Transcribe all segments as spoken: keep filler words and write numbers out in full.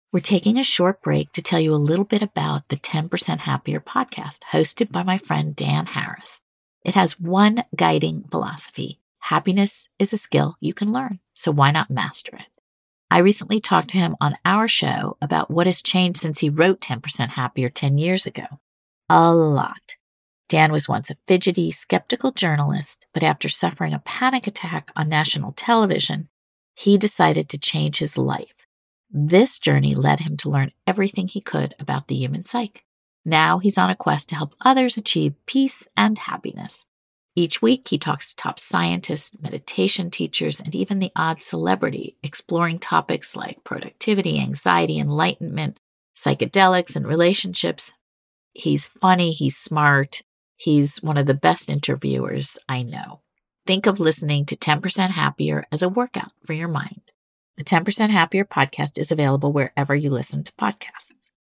We're taking a short break to tell you a little bit about the ten percent Happier podcast hosted by my friend Dan Harris. It has one guiding philosophy. Happiness is a skill you can learn, so why not master it? I recently talked to him on our show about what has changed since he wrote ten percent Happier ten years ago. A lot. Dan was once a fidgety, skeptical journalist, but after suffering a panic attack on national television, he decided to change his life. This journey led him to learn everything he could about the human psyche. Now he's on a quest to help others achieve peace and happiness. Each week, he talks to top scientists, meditation teachers, and even the odd celebrity, exploring topics like productivity, anxiety, enlightenment, psychedelics, and relationships. He's funny, he's smart, he's one of the best interviewers I know. Think of listening to ten percent Happier as a workout for your mind. The ten percent Happier podcast is available wherever you listen to podcasts.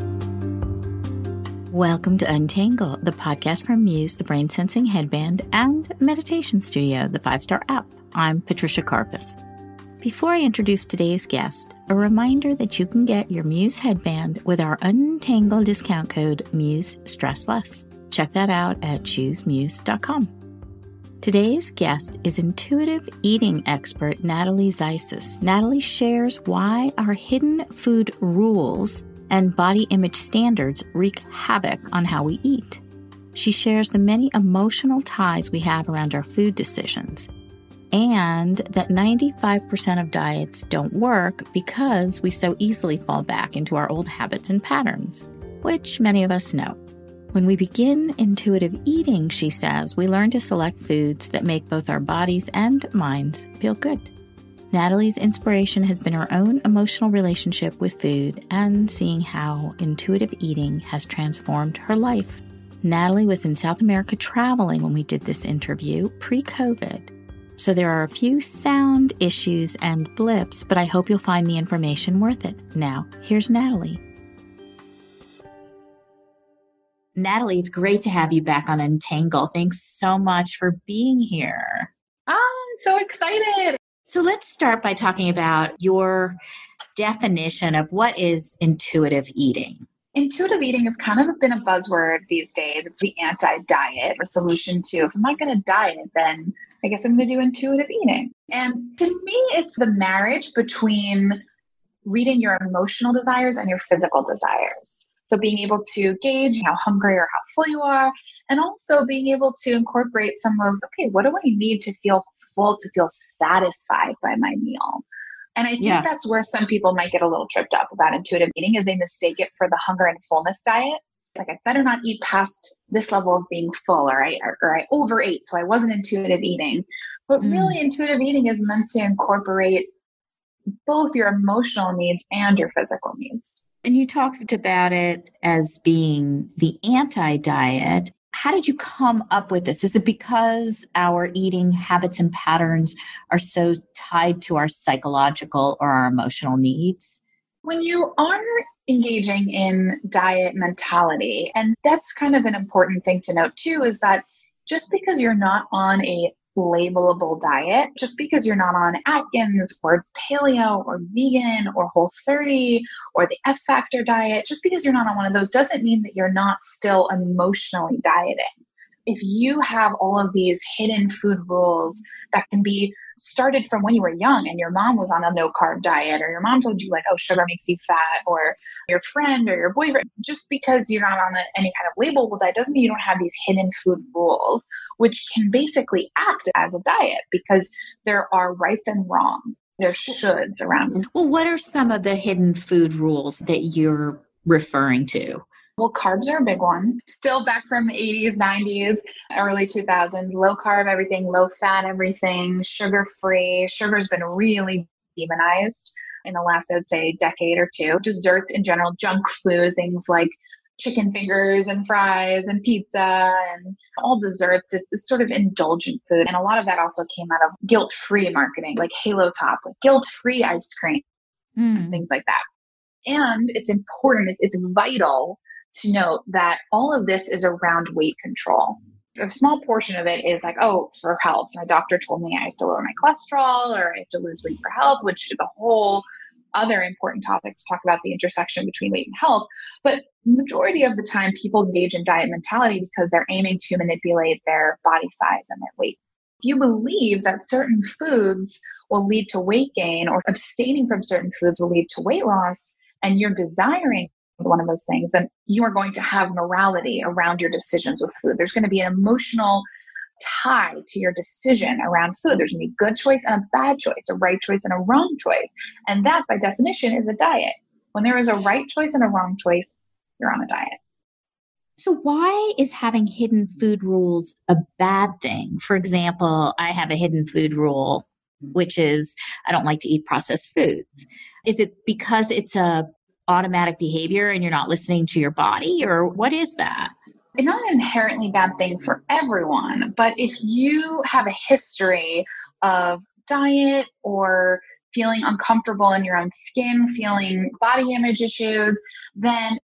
Welcome to Untangle, the podcast from Muse, the brain sensing headband, and Meditation Studio, the five-star app. I'm Patricia Karpus. Before I introduce today's guest, a reminder that you can get your Muse headband with our Untangle discount code Muse Stress Less. Check that out at choose muse dot com. Today's guest is intuitive eating expert Natalie Zaisis. Natalie shares why our hidden food rules and body image standards wreak havoc on how we eat. She shares the many emotional ties we have around our food decisions, and that ninety-five percent of diets don't work because we so easily fall back into our old habits and patterns, which many of us know. When we begin intuitive eating, she says, we learn to select foods that make both our bodies and minds feel good. Natalie's inspiration has been her own emotional relationship with food and seeing how intuitive eating has transformed her life. Natalie was in South America traveling when we did this interview pre-COVID. So there are a few sound issues and blips, but I hope you'll find the information worth it. Now, here's Natalie. Natalie, it's great to have you back on Untangle. Thanks so much for being here. Oh, I'm so excited. So let's start by talking about your definition of what is intuitive eating. Intuitive eating has kind of been a buzzword these days. It's the anti-diet, a solution to, if I'm not going to diet, then I guess I'm going to do intuitive eating. And to me, it's the marriage between reading your emotional desires and your physical desires. So being able to gauge how hungry or how full you are, and also being able to incorporate some of, okay, what do I need to feel full, to feel satisfied by my meal? And I think yeah. that's where some people might get a little tripped up about intuitive eating, is they mistake it for the hunger and fullness diet. Like, I better not eat past this level of being full, or I, or, or I overate, so I wasn't intuitive eating. But mm. really, intuitive eating is meant to incorporate both your emotional needs and your physical needs. And you talked about it as being the anti-diet. How did you come up with this? Is it because our eating habits and patterns are so tied to our psychological or our emotional needs? When you are engaging in diet mentality, and that's kind of an important thing to note too, is that just because you're not on a labelable diet, just because you're not on Atkins or paleo or vegan or Whole thirty or the F Factor diet, just because you're not on one of those doesn't mean that you're not still emotionally dieting. If you have all of these hidden food rules that can be started from when you were young and your mom was on a no carb diet, or your mom told you like, oh, sugar makes you fat, or your friend or your boyfriend, just because you're not on a, any kind of labelable diet doesn't mean you don't have these hidden food rules, which can basically act as a diet because there are rights and wrong. There shoulds around. Well, what are some of the hidden food rules that you're referring to? Well, carbs are a big one. Still back from the eighties, nineties, early two thousands, low carb everything, low fat everything, sugar-free. Sugar's been really demonized in the last, I'd say, decade or two. Desserts in general, junk food, things like chicken fingers and fries and pizza and all desserts. It's sort of indulgent food. And a lot of that also came out of guilt-free marketing, like Halo Top, like guilt-free ice cream, mm. and things like that. And it's important, it's vital to note that all of this is around weight control. A small portion of it is like, oh, for health. My doctor told me I have to lower my cholesterol or I have to lose weight for health, which is a whole other important topic to talk about the intersection between weight and health. But majority of the time, people engage in diet mentality because they're aiming to manipulate their body size and their weight. If you believe that certain foods will lead to weight gain or abstaining from certain foods will lead to weight loss, and you're desiring one of those things, then you are going to have morality around your decisions with food. There's going to be an emotional tie to your decision around food. There's going to be a good choice and a bad choice, a right choice and a wrong choice. And that, by definition, is a diet. When there is a right choice and a wrong choice, you're on a diet. So why is having hidden food rules a bad thing? For example, I have a hidden food rule, which is I don't like to eat processed foods. Is it because it's a automatic behavior and you're not listening to your body, or what is that? It's not an inherently bad thing for everyone, but if you have a history of diet or feeling uncomfortable in your own skin, feeling body image issues, then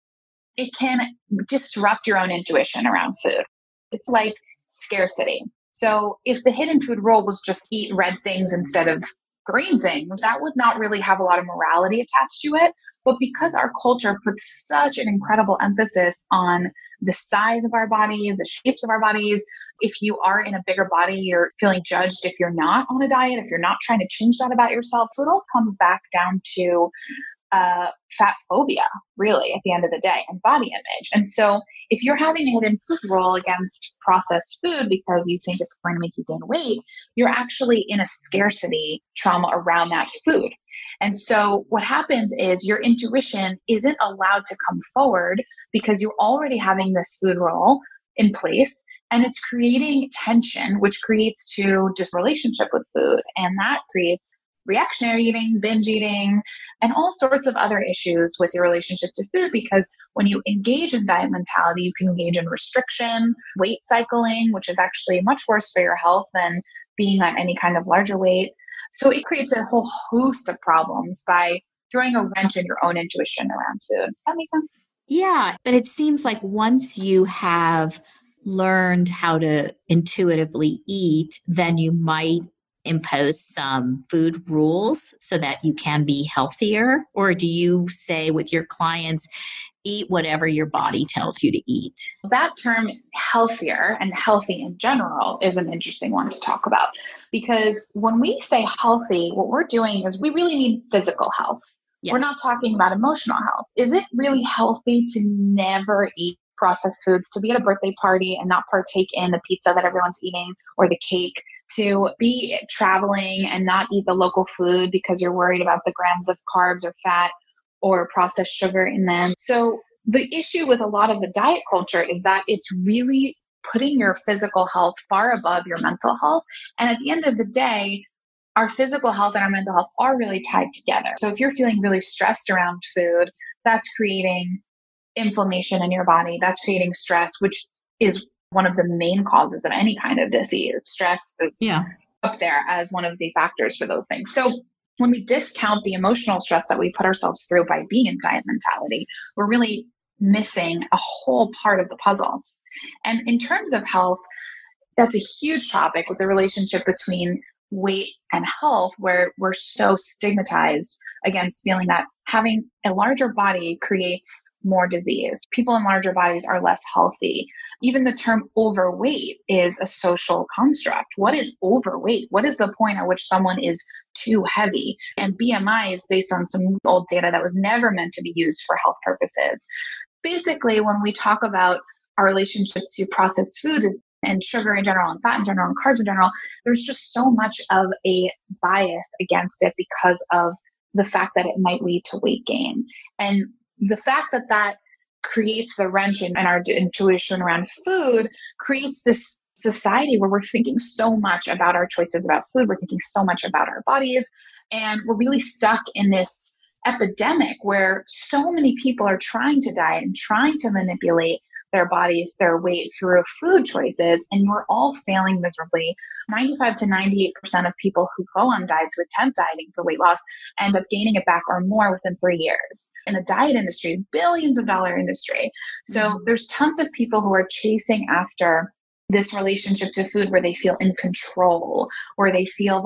it can disrupt your own intuition around food. It's like scarcity. So if the hidden food rule was just eat red things instead of green things, that would not really have a lot of morality attached to it. But because our culture puts such an incredible emphasis on the size of our bodies, the shapes of our bodies, if you are in a bigger body, you're feeling judged if you're not on a diet, if you're not trying to change that about yourself. So it all comes back down to uh, fat phobia, really, at the end of the day, and body image. And so if you're having a hidden food rule against processed food because you think it's going to make you gain weight, you're actually in a scarcity trauma around that food. And so what happens is your intuition isn't allowed to come forward because you're already having this food rule in place, and it's creating tension, which creates to just relationship with food. And that creates reactionary eating, binge eating, and all sorts of other issues with your relationship to food, because when you engage in diet mentality, you can engage in restriction, weight cycling, which is actually much worse for your health than being on any kind of larger weight. So it creates a whole host of problems by throwing a wrench in your own intuition around food. Does that make sense? Yeah, but it seems like once you have learned how to intuitively eat, then you might impose some food rules so that you can be healthier? Or do you say with your clients, eat whatever your body tells you to eat? That term healthier and healthy in general is an interesting one to talk about, because when we say healthy, what we're doing is we really need physical health. Yes. We're not talking about emotional health. Is it really healthy to never eat processed foods, to be at a birthday party and not partake in the pizza that everyone's eating or the cake, to be traveling and not eat the local food because you're worried about the grams of carbs or fat or processed sugar in them? So the issue with a lot of the diet culture is that it's really putting your physical health far above your mental health. And at the end of the day, our physical health and our mental health are really tied together. So if you're feeling really stressed around food, that's creating inflammation in your body. That's creating stress, which is one of the main causes of any kind of disease. Stress is yeah. up there as one of the factors for those things. So when we discount the emotional stress that we put ourselves through by being in diet mentality, we're really missing a whole part of the puzzle. And in terms of health, that's a huge topic with the relationship between weight and health, where we're so stigmatized against feeling that having a larger body creates more disease. People in larger bodies are less healthy. Even the term overweight is a social construct. What is overweight? What is the point at which someone is too heavy? And B M I is based on some old data that was never meant to be used for health purposes. Basically, when we talk about our relationship to processed foods is and sugar in general and fat in general and carbs in general, there's just so much of a bias against it because of the fact that it might lead to weight gain. And the fact that that creates the wrench in, in our intuition around food creates this society where we're thinking so much about our choices about food. We're thinking so much about our bodies. And we're really stuck in this epidemic where so many people are trying to diet and trying to manipulate their bodies, their weight through food choices, and we're all failing miserably. ninety-five to ninety-eight percent of people who go on diets, who attempt dieting for weight loss, end up gaining it back or more within three years. And the diet industry is billions of dollar industry. So mm-hmm. there's tons of people who are chasing after this relationship to food where they feel in control, where they feel that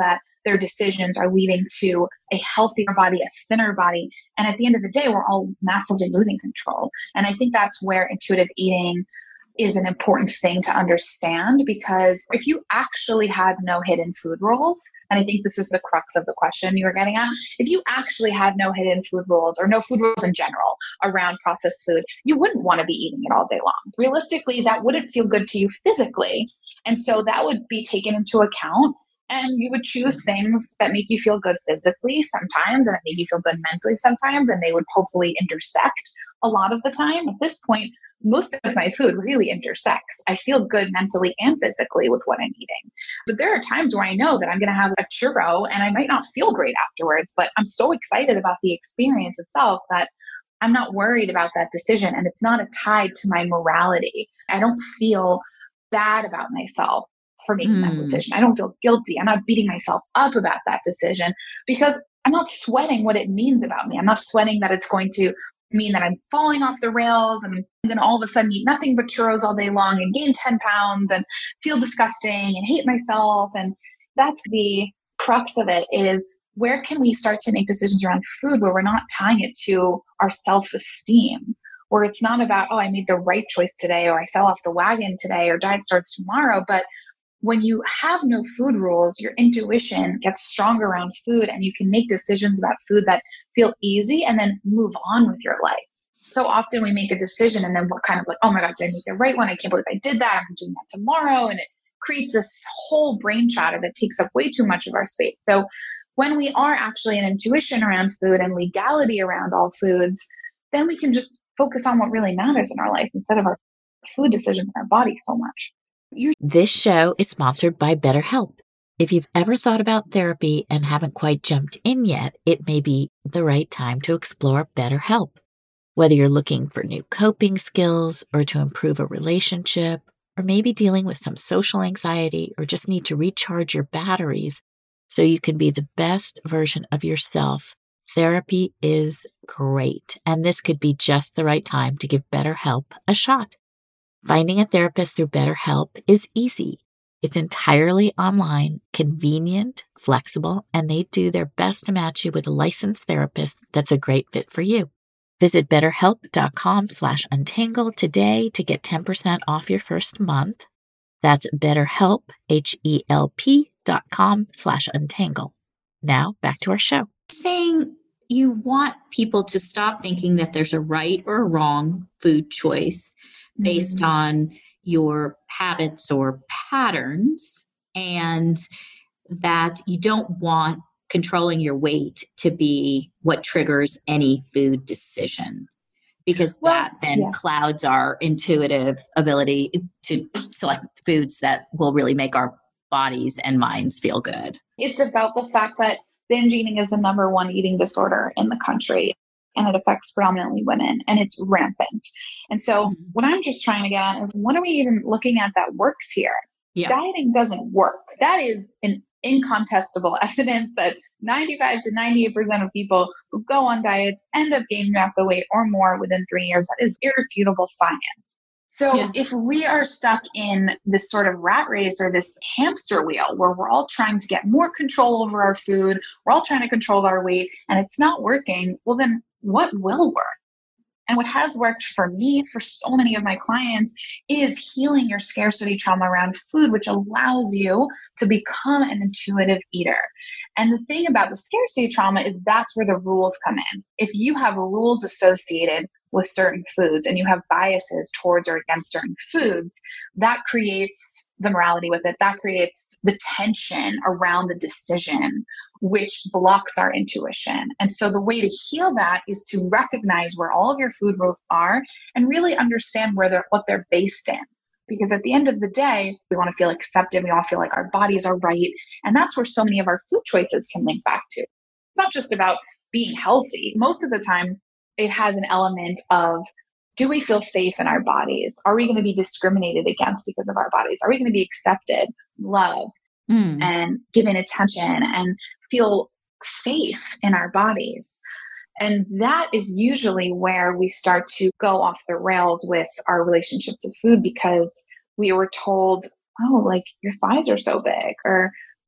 their decisions are leading to a healthier body, a thinner body. And at the end of the day, we're all massively losing control. And I think that's where intuitive eating is an important thing to understand, because if you actually had no hidden food rules, and I think this is the crux of the question you were getting at, if you actually had no hidden food rules or no food rules in general around processed food, you wouldn't want to be eating it all day long. Realistically, that wouldn't feel good to you physically. And so that would be taken into account. And you would choose things that make you feel good physically sometimes and that make you feel good mentally sometimes. And they would hopefully intersect a lot of the time. At this point, most of my food really intersects. I feel good mentally and physically with what I'm eating. But there are times where I know that I'm going to have a churro and I might not feel great afterwards, but I'm so excited about the experience itself that I'm not worried about that decision. And it's not tied to my morality. I don't feel bad about myself for making mm. that decision. I don't feel guilty. I'm not beating myself up about that decision because I'm not sweating what it means about me. I'm not sweating that it's going to mean that I'm falling off the rails and I'm going to all of a sudden eat nothing but churros all day long and gain ten pounds and feel disgusting and hate myself. And that's the crux of it, is where can we start to make decisions around food where we're not tying it to our self-esteem, where it's not about, oh, I made the right choice today, or I fell off the wagon today, or diet starts tomorrow. But when you have no food rules, your intuition gets stronger around food and you can make decisions about food that feel easy and then move on with your life. So often we make a decision and then we're kind of like, oh my God, did I make the right one? I can't believe I did that. I'm doing that tomorrow. And it creates this whole brain chatter that takes up way too much of our space. So when we are actually an intuition around food and legality around all foods, then we can just focus on what really matters in our life instead of our food decisions in our body so much. This show is sponsored by BetterHelp. If you've ever thought about therapy and haven't quite jumped in yet, it may be the right time to explore BetterHelp. Whether you're looking for new coping skills or to improve a relationship, or maybe dealing with some social anxiety or just need to recharge your batteries so you can be the best version of yourself, therapy is great. And this could be just the right time to give BetterHelp a shot. Finding a therapist through BetterHelp is easy. It's entirely online, convenient, flexible, and they do their best to match you with a licensed therapist that's a great fit for you. Visit betterhelp.com slash untangled today to get ten percent off your first month. That's betterhelp, H-E-L-P dot com slash untangle. Now back to our show. Saying you want people to stop thinking that there's a right or a wrong food choice based mm-hmm. on your habits or patterns, and that you don't want controlling your weight to be what triggers any food decision, because well, that then yeah. clouds our intuitive ability to select foods that will really make our bodies and minds feel good. It's about the fact that binge eating is the number one eating disorder in the country. And it affects predominantly women, and it's rampant. And so mm-hmm. what I'm just trying to get at is, what are we even looking at that works here? Yeah. Dieting doesn't work. That is an incontestable evidence that ninety-five to ninety-eight percent of people who go on diets end up gaining back the weight or more within three years. That is irrefutable science. So yeah. if we are stuck in this sort of rat race or this hamster wheel where we're all trying to get more control over our food, we're all trying to control our weight, and it's not working, well then what will work? And what has worked for me, for so many of my clients, is healing your scarcity trauma around food, which allows you to become an intuitive eater. And the thing about the scarcity trauma is that's where the rules come in. If you have rules associated with certain foods and you have biases towards or against certain foods, that creates the morality with it. That creates the tension around the decision, which blocks our intuition. And so the way to heal that is to recognize where all of your food rules are and really understand where they're, what they're based in. Because at the end of the day, we want to feel accepted. We all feel like our bodies are right. And that's where so many of our food choices can link back to. It's not just about being healthy. Most of the time, it has an element of, do we feel safe in our bodies? Are we going to be discriminated against because of our bodies? Are we going to be accepted, loved, mm. and given attention and feel safe in our bodies? And that is usually where we start to go off the rails with our relationship to food, because we were told, oh, like your thighs are so big, or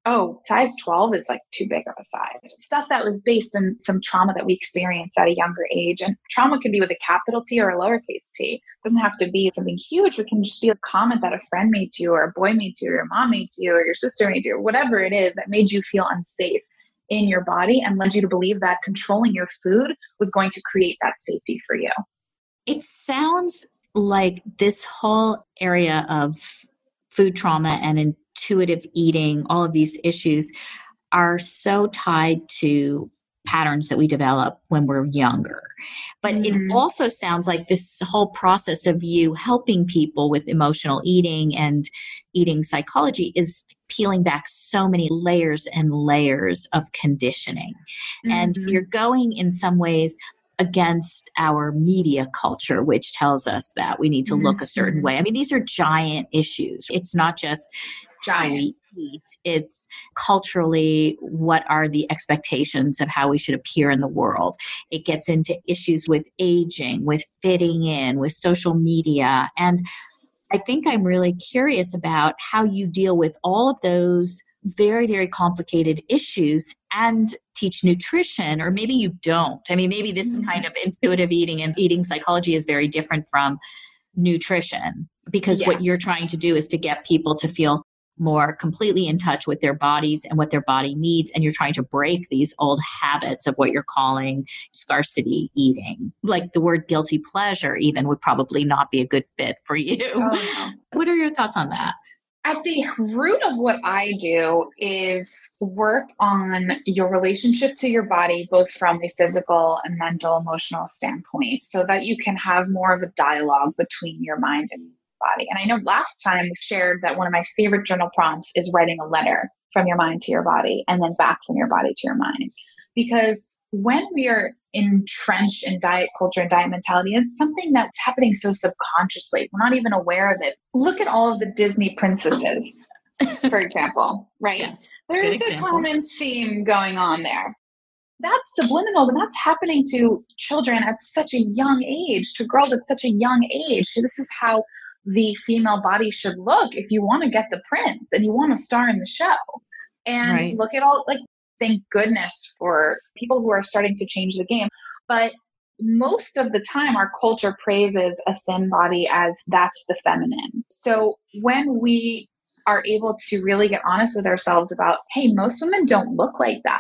Oh, size twelve is like too big of a size. Stuff that was based on some trauma that we experienced at a younger age. And trauma can be with a capital T or a lowercase t. It doesn't have to be something huge. It can just be a comment that a friend made to you, or a boy made to you, or your mom made to you, or your sister made to you, or whatever it is that made you feel unsafe in your body and led you to believe that controlling your food was going to create that safety for you. It sounds like this whole area of food trauma and intuitive eating, all of these issues are so tied to patterns that we develop when we're younger. But mm-hmm. it also sounds like this whole process of you helping people with emotional eating and eating psychology is peeling back so many layers and layers of conditioning. Mm-hmm. And you're going in some ways against our media culture, which tells us that we need to look a certain way. I mean, these are giant issues. It's not just how we eat. It's culturally, what are the expectations of how we should appear in the world? It gets into issues with aging, with fitting in, with social media. And I think I'm really curious about how you deal with all of those very, very complicated issues and teach nutrition, or maybe you don't. I mean, maybe this mm-hmm. kind of intuitive eating and eating psychology is very different from nutrition, because yeah. what you're trying to do is to get people to feel more completely in touch with their bodies and what their body needs. And you're trying to break these old habits of what you're calling scarcity eating. Like the word guilty pleasure even would probably not be a good fit for you. Oh, no. What are your thoughts on that? At the root of what I do is work on your relationship to your body, both from a physical and mental, emotional standpoint, so that you can have more of a dialogue between your mind and body. And I know last time we shared that one of my favorite journal prompts is writing a letter from your mind to your body and then back from your body to your mind. Because when we are entrenched in diet culture and diet mentality, it's something that's happening so subconsciously. We're not even aware of it. Look at all of the Disney princesses, for example, right? Yes, there's a common theme going on there. That's subliminal, but that's happening to children at such a young age, to girls at such a young age. This is how the female body should look if you want to get the prince and you want to star in the show. And right. look at all, like, thank goodness for people who are starting to change the game. But most of the time, our culture praises a thin body as that's the feminine. So when we are able to really get honest with ourselves about, hey, most women don't look like that.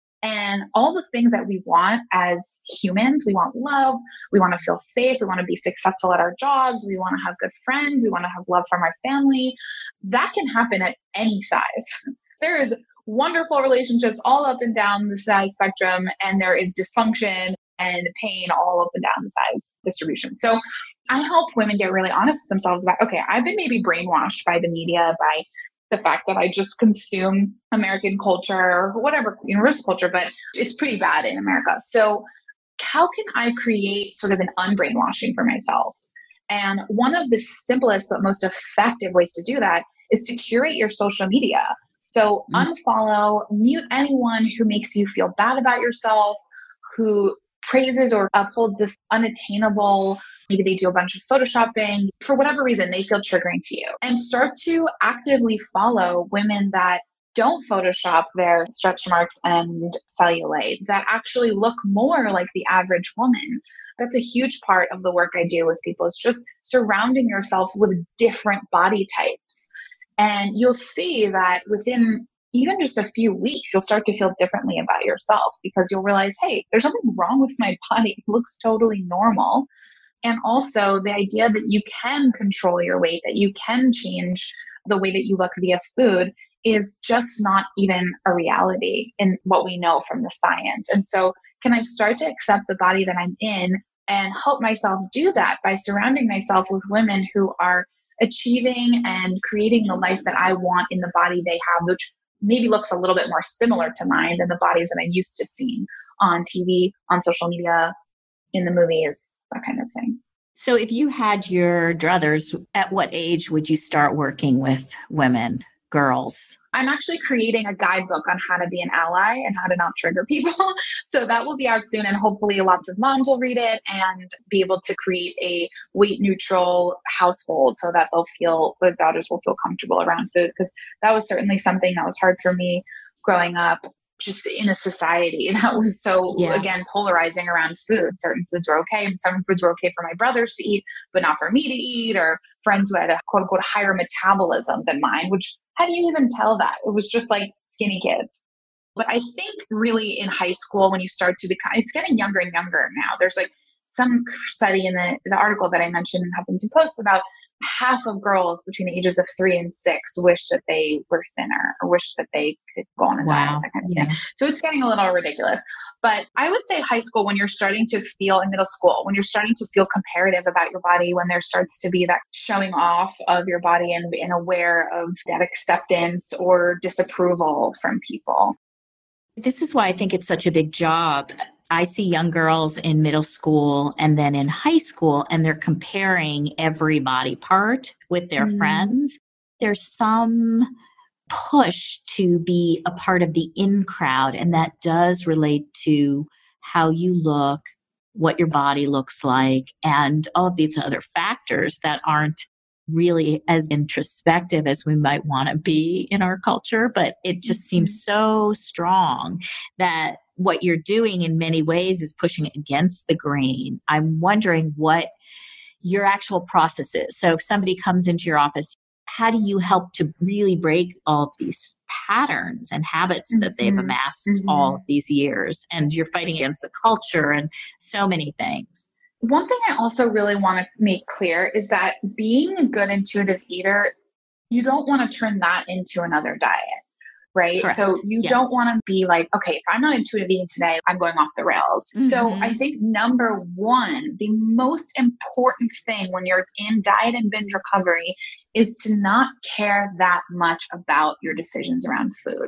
And all the things that we want as humans, we want love, we want to feel safe, we want to be successful at our jobs, we want to have good friends, we want to have love from our family. That can happen at any size. There is wonderful relationships all up and down the size spectrum, and there is dysfunction and pain all up and down the size distribution. So I help women get really honest with themselves about, okay, I've been maybe brainwashed by the media, by the fact that I just consume American culture or whatever, universal culture, but it's pretty bad in America. So how can I create sort of an unbrainwashing for myself? And one of the simplest but most effective ways to do that is to curate your social media. So unfollow, mute anyone who makes you feel bad about yourself, who praises or upholds this unattainable, maybe they do a bunch of photoshopping. For whatever reason, they feel triggering to you. And start to actively follow women that don't Photoshop their stretch marks and cellulite, that actually look more like the average woman. That's a huge part of the work I do with people, is just surrounding yourself with different body types. And you'll see that within even just a few weeks, you'll start to feel differently about yourself, because you'll realize, hey, there's nothing wrong with my body. It looks totally normal. And also the idea that you can control your weight, that you can change the way that you look via food, is just not even a reality in what we know from the science. And so can I start to accept the body that I'm in and help myself do that by surrounding myself with women who are achieving and creating the life that I want in the body they have, which maybe looks a little bit more similar to mine than the bodies that I'm used to seeing on T V, on social media, in the movies, that kind of thing. So if you had your druthers, at what age would you start working with women girls? I'm actually creating a guidebook on how to be an ally and how to not trigger people. So that will be out soon. And hopefully lots of moms will read it and be able to create a weight neutral household so that they'll feel, the daughters will feel comfortable around food. Because that was certainly something that was hard for me growing up, just in a society that was so, yeah. again, polarizing around food. Certain foods were okay. And some foods were okay for my brothers to eat, but not for me to eat, or friends who had a quote unquote higher metabolism than mine, which how do you even tell that? It was just like skinny kids. But I think really in high school, when you start to become, it's getting younger and younger now. There's like some study in the, the article that I mentioned in Huffington Post about half of girls between the ages of three and six wish that they were thinner or wish that they could go on a wow. diet, that kind of yeah. thing. So it's getting a little ridiculous. But I would say high school, when you're starting to feel, in middle school, when you're starting to feel comparative about your body, when there starts to be that showing off of your body and, and aware of that acceptance or disapproval from people. This is why I think it's such a big job. I see young girls in middle school and then in high school, and they're comparing every body part with their mm. friends. There's some push to be a part of the in crowd, and that does relate to how you look, what your body looks like, and all of these other factors that aren't really as introspective as we might want to be in our culture. But it just mm-hmm. seems so strong that what you're doing in many ways is pushing against the grain. I'm wondering what your actual process is. So if somebody comes into your office, how do you help to really break all of these patterns and habits mm-hmm. that they've amassed mm-hmm. all of these years? And you're fighting against the culture and so many things. One thing I also really want to make clear is that being a good intuitive eater, you don't want to turn that into another diet, right? Correct. So you yes. don't want to be like, okay, if I'm not intuitive eating today, I'm going off the rails. Mm-hmm. So I think number one, the most important thing when you're in diet and binge recovery is to not care that much about your decisions around food,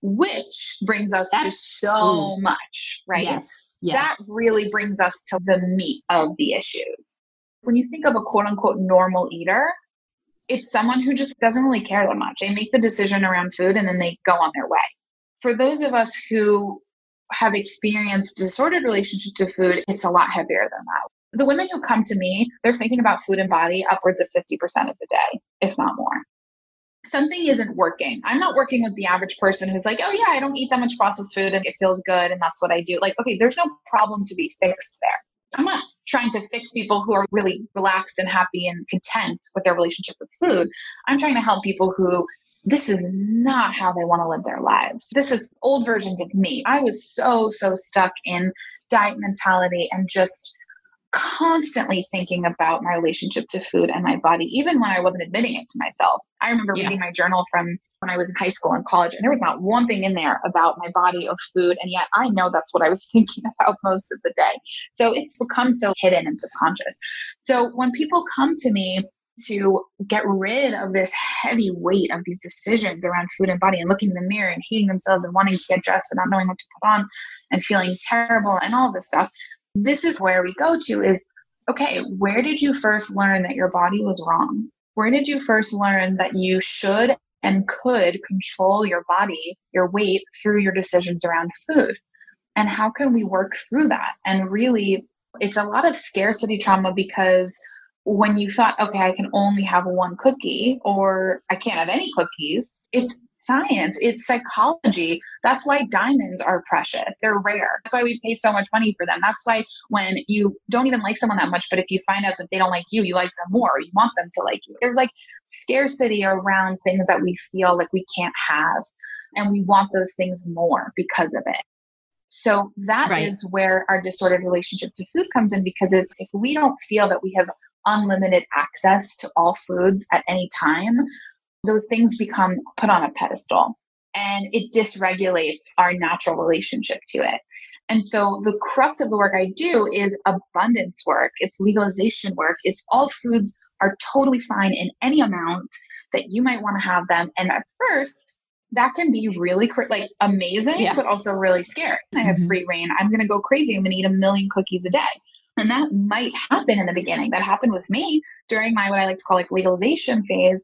which brings us That's, to so ooh. much, right? Yes. Yes. That really brings us to the meat of the issues. When you think of a quote unquote normal eater, it's someone who just doesn't really care that much. They make the decision around food and then they go on their way. For those of us who have experienced disordered relationship to food, it's a lot heavier than that. The women who come to me, they're thinking about food and body upwards of fifty percent of the day, if not more. Something isn't working. I'm not working with the average person who's like, oh yeah, I don't eat that much processed food and it feels good and that's what I do. Like, okay, there's no problem to be fixed there. I'm not trying to fix people who are really relaxed and happy and content with their relationship with food. I'm trying to help people who this is not how they want to live their lives. This is old versions of me. I was so, so stuck in diet mentality and just constantly thinking about my relationship to food and my body, even when I wasn't admitting it to myself. I remember yeah. reading my journal from when I was in high school and college, and there was not one thing in there about my body or food. And yet I know that's what I was thinking about most of the day. So it's become so hidden and subconscious. So when people come to me to get rid of this heavy weight of these decisions around food and body and looking in the mirror and hating themselves and wanting to get dressed but not knowing what to put on and feeling terrible and all this stuff, this is where we go to is, okay, where did you first learn that your body was wrong? Where did you first learn that you should and could control your body, your weight through your decisions around food? And how can we work through that? And really, it's a lot of scarcity trauma because when you thought, okay, I can only have one cookie or I can't have any cookies, it's science, it's psychology. That's why diamonds are precious. They're rare. That's why we pay so much money for them. That's why when you don't even like someone that much, but if you find out that they don't like you, you like them more, you want them to like you. There's like scarcity around things that we feel like we can't have. And we want those things more because of it. So that right. is where our disordered relationship to food comes in, because it's if we don't feel that we have unlimited access to all foods at any time, those things become put on a pedestal and it dysregulates our natural relationship to it. And so the crux of the work I do is abundance work. It's legalization work. It's all foods are totally fine in any amount that you might want to have them. And at first, that can be really like amazing, yeah. but also really scary. I have mm-hmm. free reign. I'm going to go crazy. I'm going to eat a million cookies a day. And that might happen in the beginning. That happened with me during my, what I like to call like legalization phase.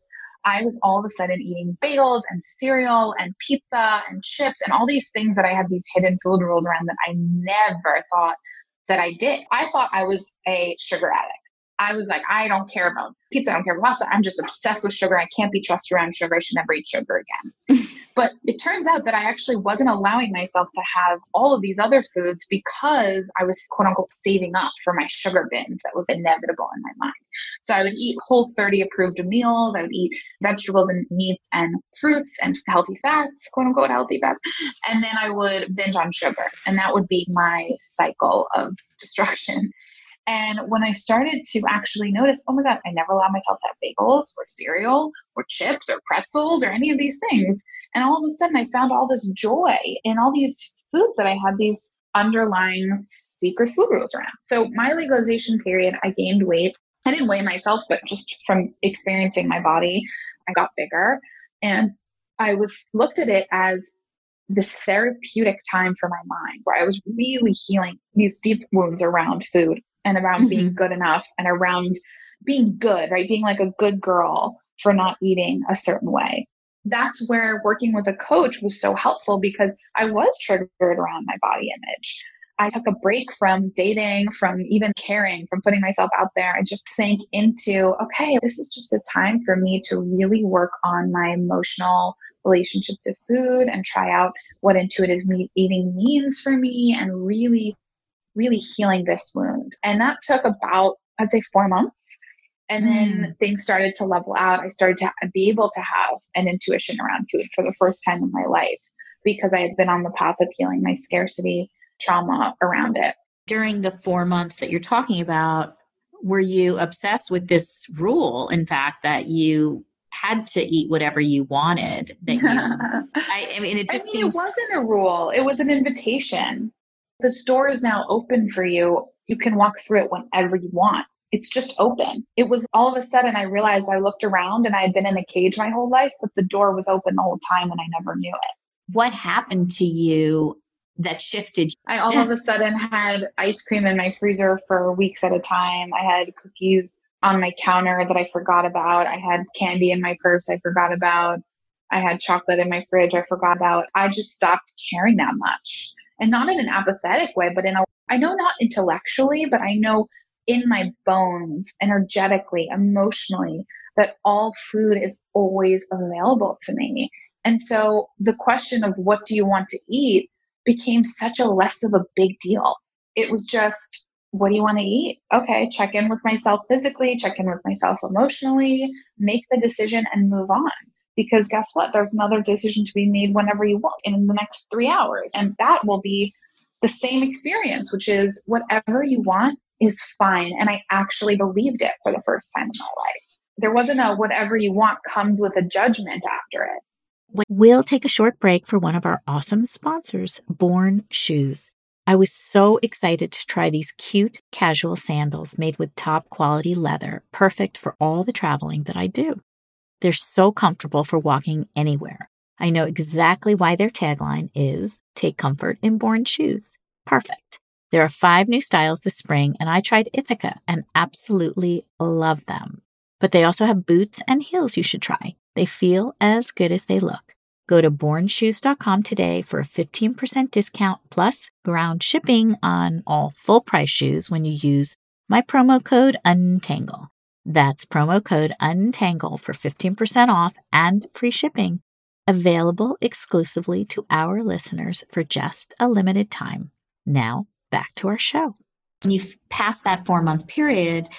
I was all of a sudden eating bagels and cereal and pizza and chips and all these things that I had these hidden food rules around that I never thought that I did. I thought I was a sugar addict. I was like, I don't care about pizza. I don't care about pasta. I'm just obsessed with sugar. I can't be trusted around sugar. I should never eat sugar again. But it turns out that I actually wasn't allowing myself to have all of these other foods because I was, quote unquote, saving up for my sugar binge that was inevitable in my mind. So I would eat Whole thirty approved meals. I would eat vegetables and meats and fruits and healthy fats, quote unquote, healthy fats. And then I would binge on sugar. And that would be my cycle of destruction. And when I started to actually notice, oh my God, I never allowed myself to have bagels or cereal or chips or pretzels or any of these things. And all of a sudden I found all this joy in all these foods that I had these underlying secret food rules around. So my legalization period, I gained weight. I didn't weigh myself, but just from experiencing my body, I got bigger. And I was looked at it as this therapeutic time for my mind where I was really healing these deep wounds around food and around mm-hmm. being good enough and around being good, right? Being like a good girl for not eating a certain way. That's where working with a coach was so helpful because I was triggered around my body image. I took a break from dating, from even caring, from putting myself out there. I just sank into, okay, this is just a time for me to really work on my emotional relationship to food and try out what intuitive eating means for me and really, really healing this wound. And that took about, I'd say four months. And then mm. things started to level out. I started to be able to have an intuition around food for the first time in my life because I had been on the path of healing my scarcity trauma around it. During the four months that you're talking about, were you obsessed with this rule, in fact, that you had to eat whatever you wanted? That you, I, I mean, it just I mean, seems... it wasn't a rule. It was an invitation. The store is now open for you. You can walk through it whenever you want. It's just open. It was all of a sudden I realized I looked around and I had been in a cage my whole life, but the door was open the whole time and I never knew it. What happened to you that shifted? I all of a sudden had ice cream in my freezer for weeks at a time. I had cookies on my counter that I forgot about. I had candy in my purse I forgot about. I had chocolate in my fridge I forgot about. I just stopped caring that much. And not in an apathetic way, but in a, I know not intellectually, but I know in my bones, energetically, emotionally, that all food is always available to me. And so the question of what do you want to eat became such a less of a big deal. It was just, what do you want to eat? Okay, check in with myself physically, check in with myself emotionally, make the decision and move on. Because guess what? There's another decision to be made whenever you want in the next three hours. And that will be the same experience, which is whatever you want is fine. And I actually believed it for the first time in my life. There wasn't a whatever you want comes with a judgment after it. We'll take a short break for one of our awesome sponsors, Born Shoes. I was so excited to try these cute casual sandals made with top quality leather, perfect for all the traveling that I do. They're so comfortable for walking anywhere. I know exactly why their tagline is, take comfort in Born Shoes. Perfect. There are five new styles this spring, and I tried Ithaca and absolutely love them. But they also have boots and heels you should try. They feel as good as they look. Go to born shoes dot com today for a fifteen percent discount plus ground shipping on all full-price shoes when you use my promo code UNTANGLE. That's promo code UNTANGLE for fifteen percent off and free shipping. Available exclusively to our listeners for just a limited time. Now, back to our show. When you passed that four-month period,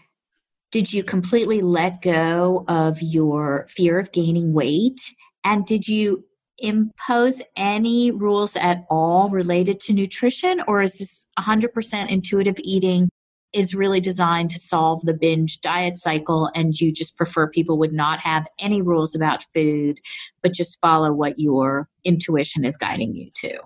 did you completely let go of your fear of gaining weight? And did you impose any rules at all related to nutrition? Or is this one hundred percent intuitive eating is really designed to solve the binge diet cycle, and you just prefer people would not have any rules about food, but just follow what your intuition is guiding you to?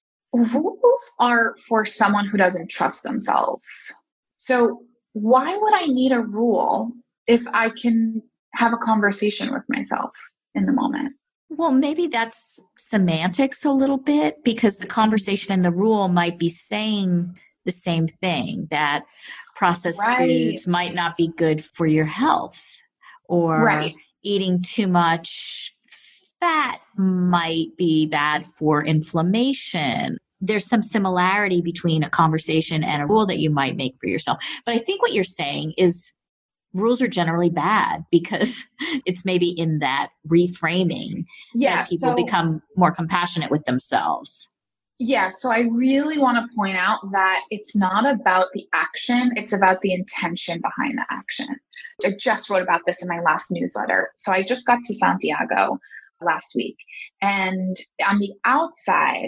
Rules are for someone who doesn't trust themselves. So why would I need a rule if I can have a conversation with myself in the moment? Well, maybe that's semantics a little bit, because the conversation and the rule might be saying the same thing, that processed right. foods might not be good for your health, or right. eating too much fat might be bad for inflammation. There's some similarity between a conversation and a rule that you might make for yourself. But I think what you're saying is rules are generally bad because it's maybe in that reframing yeah, that people so, become more compassionate with themselves. Yeah, so I really want to point out that it's not about the action, it's about the intention behind the action. I just wrote about this in my last newsletter. So I just got to Santiago last week. And on the outside,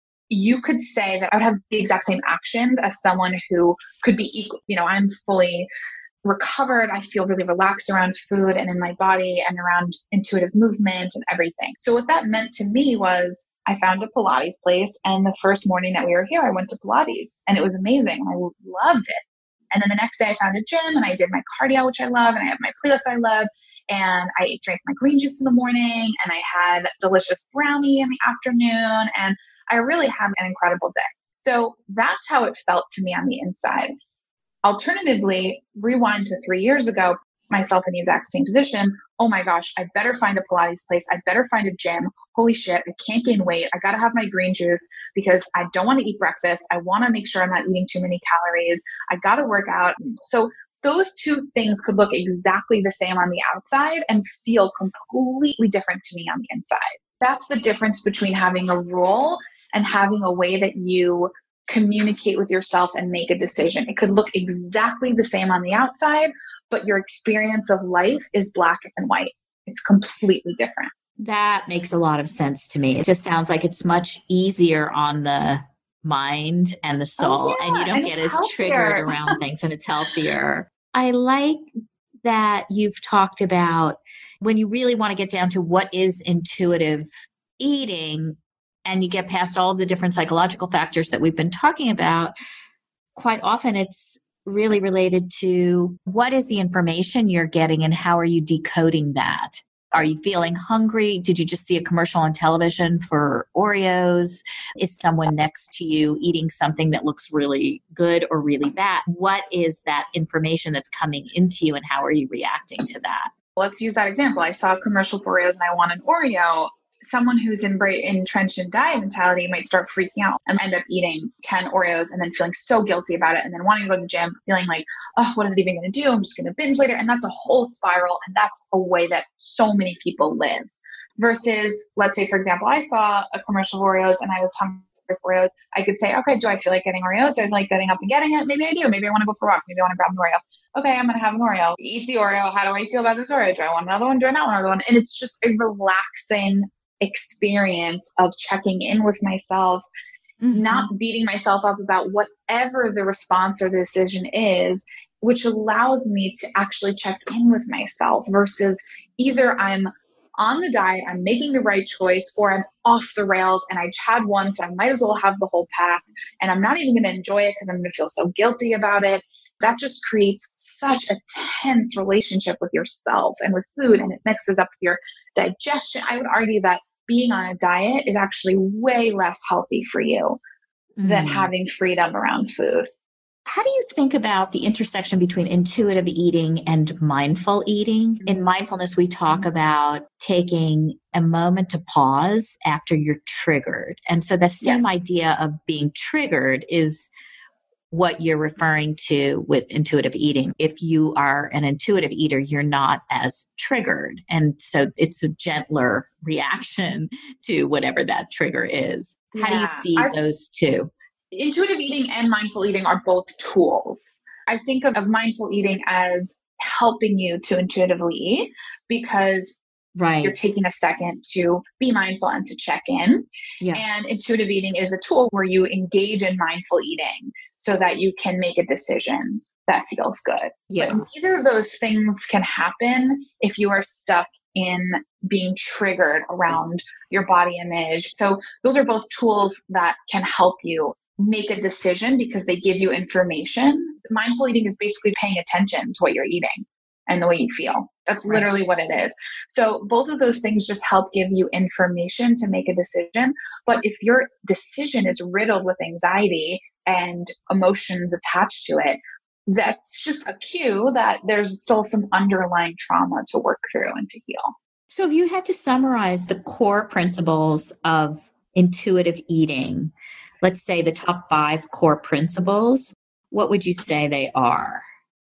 you could say that I would have the exact same actions as someone who could be equal. You know, I'm fully recovered. I feel really relaxed around food and in my body and around intuitive movement and everything. So what that meant to me was I found a Pilates place. And the first morning that we were here, I went to Pilates and it was amazing. I loved it. And then the next day I found a gym and I did my cardio, which I love. And I have my playlist I love. And I drank my green juice in the morning and I had delicious brownie in the afternoon. And I really had an incredible day. So that's how it felt to me on the inside. Alternatively, rewind to three years ago, myself in the exact same position. Oh my gosh, I better find a Pilates place. I better find a gym. Holy shit, I can't gain weight. I got to have my green juice because I don't want to eat breakfast. I want to make sure I'm not eating too many calories. I got to work out. So those two things could look exactly the same on the outside and feel completely different to me on the inside. That's the difference between having a rule and having a way that you communicate with yourself and make a decision. It could look exactly the same on the outside, but your experience of life is black and white. It's completely different. That makes a lot of sense to me. It just sounds like it's much easier on the mind and the soul, oh, yeah. and you don't and get as healthier. triggered around things, and it's healthier. I like that you've talked about when you really want to get down to what is intuitive eating, and you get past all of the different psychological factors that we've been talking about, quite often it's really related to what is the information you're getting and how are you decoding that? Are you feeling hungry? Did you just see a commercial on television for Oreos? Is someone next to you eating something that looks really good or really bad? What is that information that's coming into you and how are you reacting to that? Let's use that example. I saw a commercial for Oreos and I want an Oreo. Someone who's in entrenched in diet mentality might start freaking out and end up eating ten Oreos and then feeling so guilty about it and then wanting to go to the gym, feeling like, oh, what is it even going to do? I'm just going to binge later. And that's a whole spiral. And that's a way that so many people live. Versus, let's say, for example, I saw a commercial of Oreos and I was hungry for Oreos. I could say, okay, do I feel like getting Oreos? Do I feel like getting up and getting it? Maybe I do. Maybe I want to go for a walk. Maybe I want to grab an Oreo. Okay, I'm going to have an Oreo. Eat the Oreo. How do I feel about this Oreo? Do I want another one? Do I not want another one? And it's just a relaxing experience of checking in with myself, mm-hmm. not beating myself up about whatever the response or the decision is, which allows me to actually check in with myself versus either I'm on the diet, I'm making the right choice, or I'm off the rails and I just had one, so I might as well have the whole pack and I'm not even going to enjoy it because I'm going to feel so guilty about it. That just creates such a tense relationship with yourself and with food, and it mixes up your digestion. I would argue that being on a diet is actually way less healthy for you mm. than having freedom around food. How do you think about the intersection between intuitive eating and mindful eating? Mm-hmm. In mindfulness, we talk mm-hmm. about taking a moment to pause after you're triggered. And so the same yeah. idea of being triggered is what you're referring to with intuitive eating. If you are an intuitive eater, you're not as triggered. And so it's a gentler reaction to whatever that trigger is. Yeah. How do you see I, those two? Intuitive eating and mindful eating are both tools. I think of, of mindful eating as helping you to intuitively eat because right. you're taking a second to be mindful and to check in. Yeah. And intuitive eating is a tool where you engage in mindful eating so that you can make a decision that feels good. Yeah. But neither of those things can happen if you are stuck in being triggered around your body image. So those are both tools that can help you make a decision because they give you information. Mindful eating is basically paying attention to what you're eating and the way you feel. That's literally right. what it is. So both of those things just help give you information to make a decision. But if your decision is riddled with anxiety and emotions attached to it, that's just a cue that there's still some underlying trauma to work through and to heal. So if you had to summarize the core principles of intuitive eating, let's say the top five core principles, what would you say they are?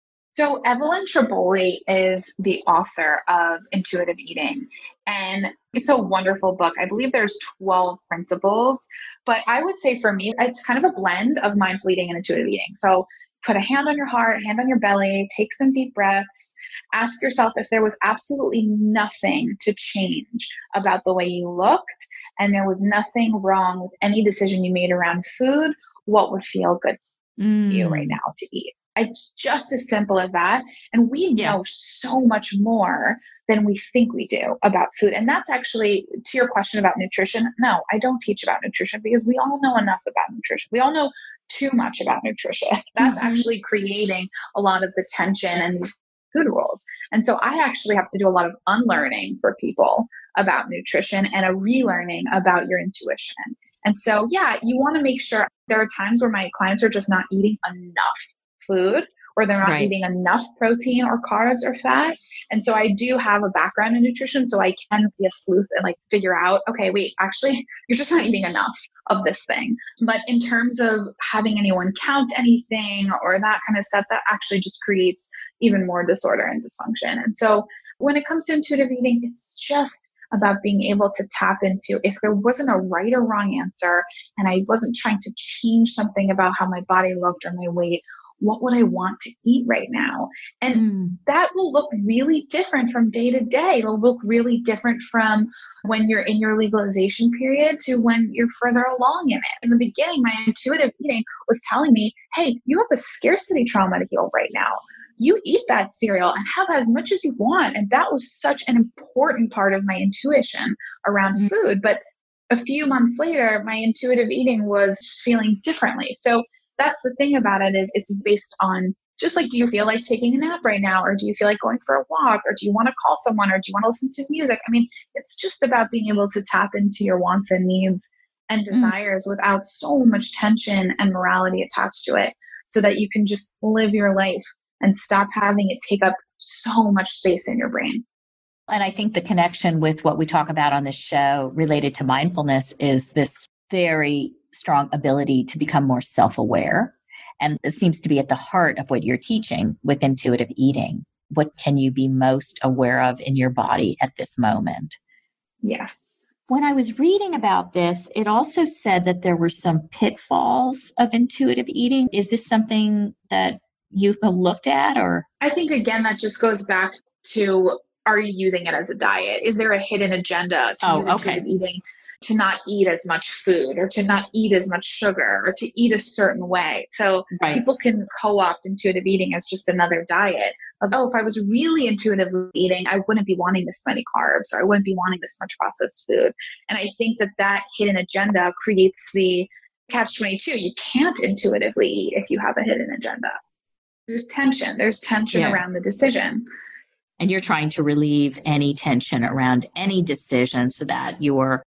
So Evelyn Tribole is the author of Intuitive Eating, and it's a wonderful book. I believe there's twelve principles, but I would say for me, it's kind of a blend of mindful eating and intuitive eating. So put a hand on your heart, hand on your belly, take some deep breaths, ask yourself if there was absolutely nothing to change about the way you looked, and there was nothing wrong with any decision you made around food, what would feel good Mm. to you right now to eat? It's just as simple as that. And we Yeah. know so much more than we think we do about food. And that's actually, to your question about nutrition, no, I don't teach about nutrition because we all know enough about nutrition. We all know too much about nutrition. That's Mhm. actually creating a lot of the tension and these food rules. And so I actually have to do a lot of unlearning for people about nutrition and a relearning about your intuition. And so, yeah, you want to make sure there are times where my clients are just not eating enough food, or they're not Right. eating enough protein or carbs or fat. And so I do have a background in nutrition, so I can be a sleuth and like figure out, okay, wait, actually, you're just not eating enough of this thing. But in terms of having anyone count anything or that kind of stuff, that actually just creates even more disorder and dysfunction. And so when it comes to intuitive eating, it's just about being able to tap into if there wasn't a right or wrong answer and I wasn't trying to change something about how my body looked or my weight, what would I want to eat right now? And Mm. that will look really different from day to day. It'll look really different from when you're in your legalization period to when you're further along in it. In the beginning, my intuitive eating was telling me, hey, you have a scarcity trauma to heal right now. You eat that cereal and have as much as you want. And that was such an important part of my intuition around Mm. food. But a few months later, my intuitive eating was feeling differently. So that's the thing about it, is it's based on just like, do you feel like taking a nap right now? Or do you feel like going for a walk? Or do you want to call someone? Or do you want to listen to music? I mean, it's just about being able to tap into your wants and needs and desires mm. without so much tension and morality attached to it, so that you can just live your life and stop having it take up so much space in your brain. And I think the connection with what we talk about on this show related to mindfulness is this very strong ability to become more self-aware. And it seems to be at the heart of what you're teaching with intuitive eating. What can you be most aware of in your body at this moment? Yes. When I was reading about this, it also said that there were some pitfalls of intuitive eating. Is this something that you've looked at? Or I think, again, that just goes back to, are you using it as a diet? Is there a hidden agenda to oh, use okay. intuitive eating to not eat as much food, or to not eat as much sugar, or to eat a certain way? So Right. people can co-opt intuitive eating as just another diet of, oh, if I was really intuitively eating, I wouldn't be wanting this many carbs, or I wouldn't be wanting this much processed food. And I think that that hidden agenda creates the catch twenty-two. You can't intuitively eat if you have a hidden agenda. There's tension. There's tension Yeah. around the decision. And you're trying to relieve any tension around any decision so that your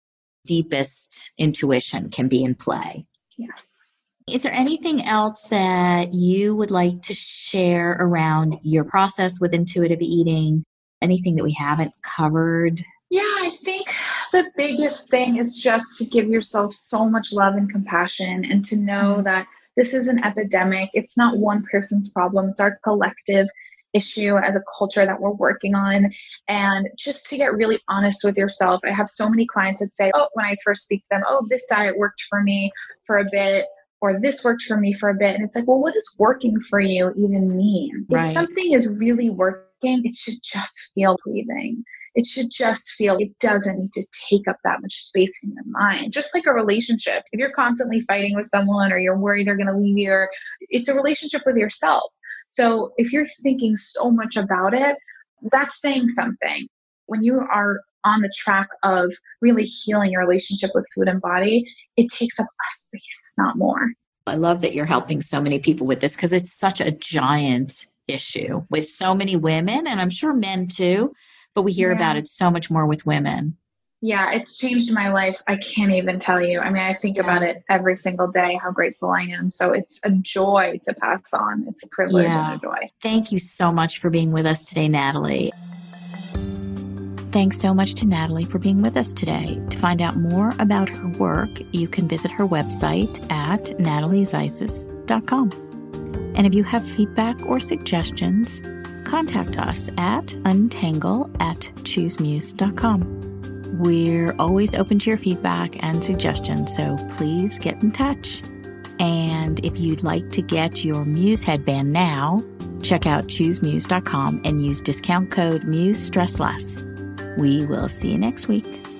deepest intuition can be in play. Yes. Is there anything else that you would like to share around your process with intuitive eating? Anything that we haven't covered? Yeah, I think the biggest thing is just to give yourself so much love and compassion, and to know mm-hmm. that this is an epidemic. It's not one person's problem. It's our collective issue as a culture that we're working on. And just to get really honest with yourself. I have so many clients that say, oh, when I first speak to them, oh, this diet worked for me for a bit, or this worked for me for a bit. And it's like, well, what does working for you even mean? Right. If something is really working, it should just feel breathing. It should just feel, it doesn't need to take up that much space in your mind. Just like a relationship. If you're constantly fighting with someone, or you're worried they're going to leave you, or it's a relationship with yourself. So if you're thinking so much about it, that's saying something. When you are on the track of really healing your relationship with food and body, it takes up less space, not more. I love that you're helping so many people with this, because it's such a giant issue with so many women, and I'm sure men too, but we hear yeah. about it so much more with women. Yeah, it's changed my life. I can't even tell you. I mean, I think Yeah. about it every single day, how grateful I am. So it's a joy to pass on. It's a privilege Yeah. and a joy. Thank you so much for being with us today, Natalie. Thanks so much to Natalie for being with us today. To find out more about her work, you can visit her website at natalie zaisis dot com. And if you have feedback or suggestions, contact us at untangle at choose muse dot com. We're always open to your feedback and suggestions, so please get in touch. And if you'd like to get your Muse headband now, check out choose muse dot com and use discount code MUSE STRESS LESS. We will see you next week.